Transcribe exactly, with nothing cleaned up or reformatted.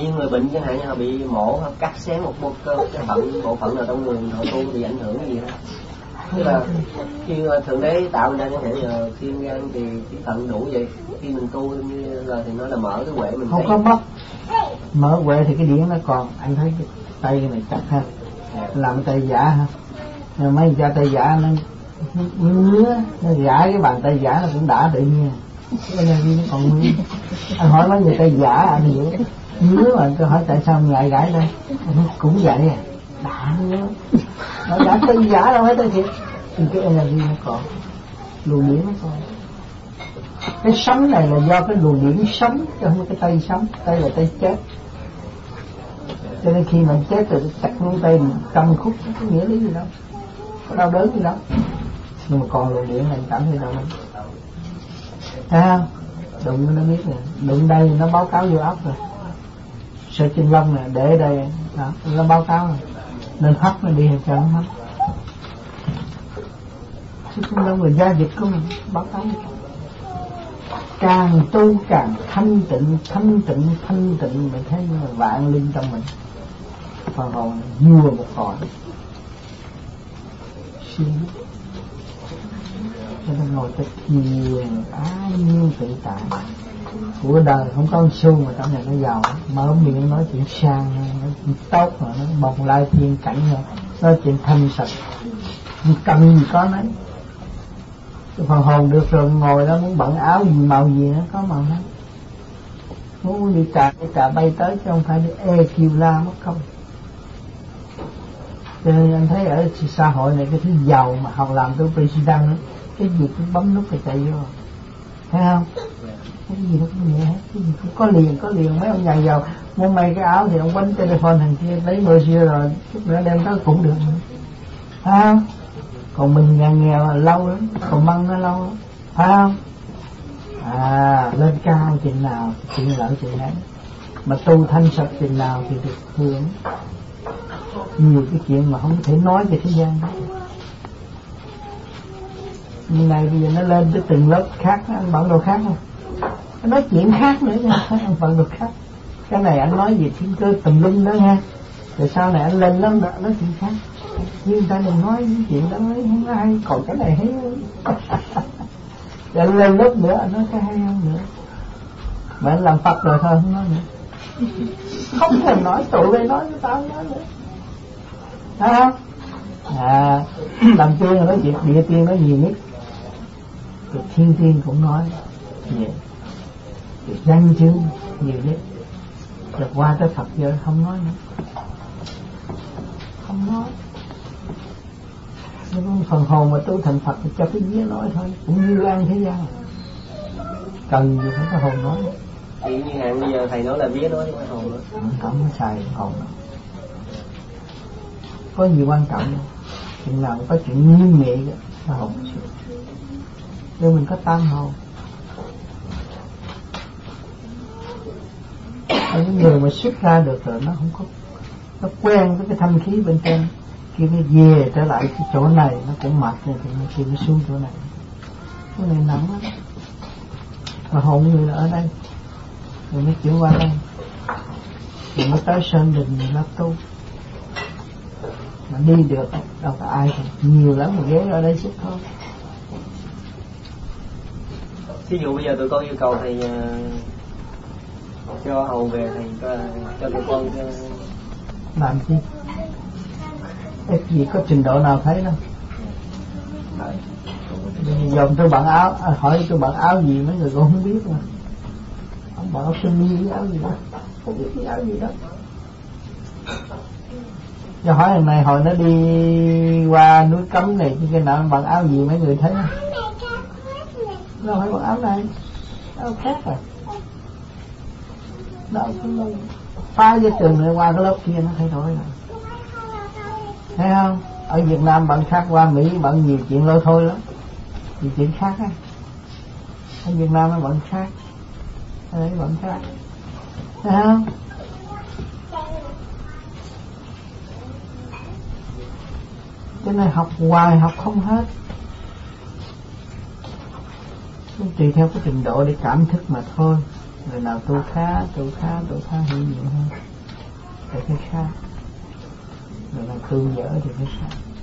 như người bệnh chẳng hạn như họ bị mổ hoặc cắt xén một bộ cơ cái phận bộ phận nào trong người họ tu bị ảnh hưởng cái gì đó. Tức là khi thượng đế tạo ra chẳng hạn nhờ tim gan thì cái thận đủ vậy, khi mình tu như là thì nó là mở cái huệ mình không thấy. có mất mở huệ thì cái điển nó còn. Anh thấy cái tay này chắc ha, làm tay giả ha, nhưng mấy cha tay giả nó ngứa, nó gãi cái bàn tay giả nó cũng đã tự nhiên, cái này nó còn ngứa. Anh hỏi mấy người tay giả anh hiểu ngứa mà tôi hỏi tại sao ngại gãi đây, cũng vậy à, đã ngứa, nó đã tay giả đâu hết tay thiệt, thì cái energy nó còn, luồng điển nó còn. Cái sống này là do cái luồng điển sống chứ không phải cái tay sống, tay là tay chết. Cho nên khi mình chết rồi chặt ngón tay trăm khúc có nghĩa lý gì đâu, có đau đớn gì đâu, nhưng mà còn luồng điển này cảm thấy đau đớn. Thấy không? Đụng nó biết nè, đụng đây nó báo cáo vô óc rồi. Sợi chân lông nè để ở đây đó, nó báo cáo rồi. Nên hấp nó đi hay sao nó hấp. Sợi chân lông là da dịch của mình báo cáo. Càng tu càng thanh tịnh, thanh tịnh, thanh tịnh mình thấy như là vạn linh trong mình. Phần hồn vua một cõi. Siêu cho nên ngồi tới thiền ái nhiên tự tại. Của đời không có một xu mà trong này nó giàu, mở miệng nói chuyện sang, nói chuyện tốt mà nó bồng lai thiên cảnh rồi, nói chuyện thanh sạch, cần gì có nấy. Cái phần hồn được rồi ngồi đó muốn bận áo gì màu gì nó có màu đó, muốn đi trà đi trà bay tới chứ không phải đi e kiêu la mất không. Cho nên anh thấy ở xã hội này cái thứ giàu mà học làm tới president, cái gì cũng bấm nút rồi chạy vô, thấy không? Cái gì nó cũng nhẹ hết, cái gì cũng có liền có liền. Mấy ông nhà giàu muốn may cái áo thì ông bấm telephone thằng kia lấy mười xưa rồi chút nữa đem tới cũng được nữa, thấy không? Còn mình nhà nghèo là lâu lắm, còn măng nó lâu lắm, phải không? À, lên cao chừng nào chuyện lợi chừng ấy, mà tu thanh sạch chừng nào thì được hưởng nhiều cái chuyện mà không thể nói về thế gian. Nhưng này bây giờ nó lên tới từng lớp khác, anh bận đồ khác không? Anh nói chuyện khác nữa nha, anh bận đồ khác. Cái này anh nói về thiên cơ tùm lum đó nha, rồi sau này anh lên lắm nói chuyện khác. Nhưng người ta đừng nói những chuyện đó nói không ai, còn cái này hay rồi lên lớp nữa anh nói cái hay hơn nữa. Mà anh làm Phật rồi thôi không nói nữa, không thèm nói, tụi bay nói với tao nói nữa, thấy không? À, làm tiên là nói chuyện địa tiên nói nhiều nhất, rồi thiên tiên cũng nói nhiều, rồi danh chương nhiều nhất, rồi qua tới Phật giờ không nói nữa, không nói. Nhưng phần hồn mà tu thành Phật thì cho cái vía nói thôi, cũng như lan thế gian, cần gì phải có hồn nói. Thì như hạn bây giờ thầy nói là vía nói với hồn nữa, không có xài hồn đâu. Có gì quan trọng đâu, chuyện nào có chuyện nghiêm nghị là hồn chịu. Nhưng mình có tam hồn. Những người mà xuất ra được rồi nó không có, nó quen với cái thanh khí bên trên, khi nó về trở lại cái chỗ này nó cũng mệt rồi thì nó khi nó xuống chỗ này, cái này nặng lắm. Mà hồn người là ở đây rồi mới chuyển qua đây, rồi mới tới sơn đình rồi nó tu. Mà đi được đâu có ai thì nhiều lắm, mà ghé ở đây sức thôi. Ví dụ bây giờ tụi con yêu cầu thầy uh, cho hồn về, thầy cho, cho tụi con cho... làm chi? Cái gì có trình độ nào thấy đâu. Dòng tôi bận áo, à, hỏi tôi bận áo gì mấy người cũng không biết mà. Ông bận áo sơ mi với áo gì đó, không biết cái áo gì đó. Cho hỏi thằng này hồi nó đi qua núi Cấm này cái nào bận áo gì mấy người thấy không? Nó phải bận áo này, áo khác rồi. Đó cũng phá với trường này qua cái lớp kia nó thay đổi rồi. Thấy không? Ở Việt Nam bận khác, qua Mỹ bận nhiều chuyện lôi thôi lắm, nhiều chuyện khác á. Ở Việt Nam nó bận khác, ở đây bận khác. Thấy không? Cho nên học hoài học không hết, tùy theo cái trình độ để cảm thức mà thôi. người nào tu khá tu khá tu khá hiểu nhiều hơn thì phải khác, người nào tu dở thì phải khác.